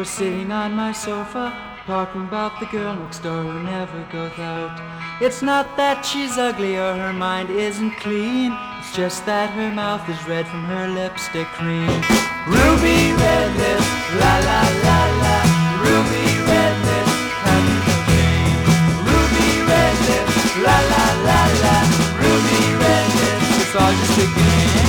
was sitting on my sofa, talking about the girl next door who never goes out. It's not that she's ugly or her mind isn't clean, it's just that her mouth is red from her lipstick cream. Ruby red lips, la la la la. Ruby red lips, have no shame. Ruby red lips, la la la la. Ruby red lips, it's all just a game.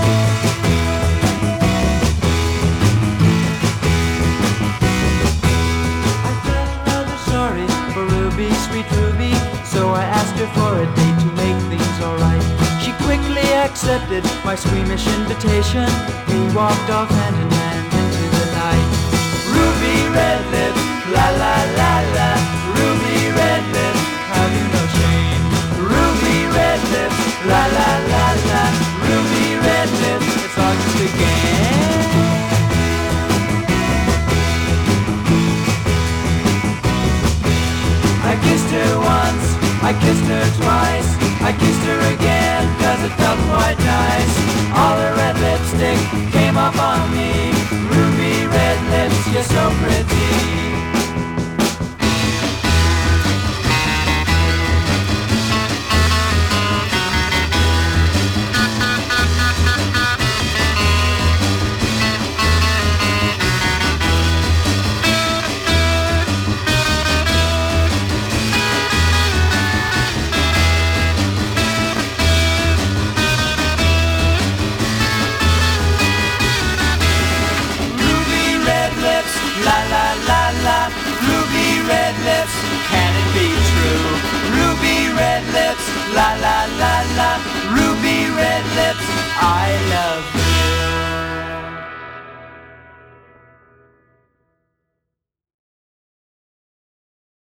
Sweet Ruby, so I asked her for a date to make things alright. She quickly accepted my squeamish invitation. We walked off hand in hand into the night. Ruby red lips, la la la la. Ruby red lips, have you no shame? Ruby red lips, la la la la. Ruby red lips, it's all just a game. I kissed her once, I kissed her twice, I kissed her again, cause it felt quite nice. All her red lipstick came up on me. Ruby red lips, you're so pretty. La la la la, ruby red lips, can it be true? Ruby red lips, la la la la, ruby red lips.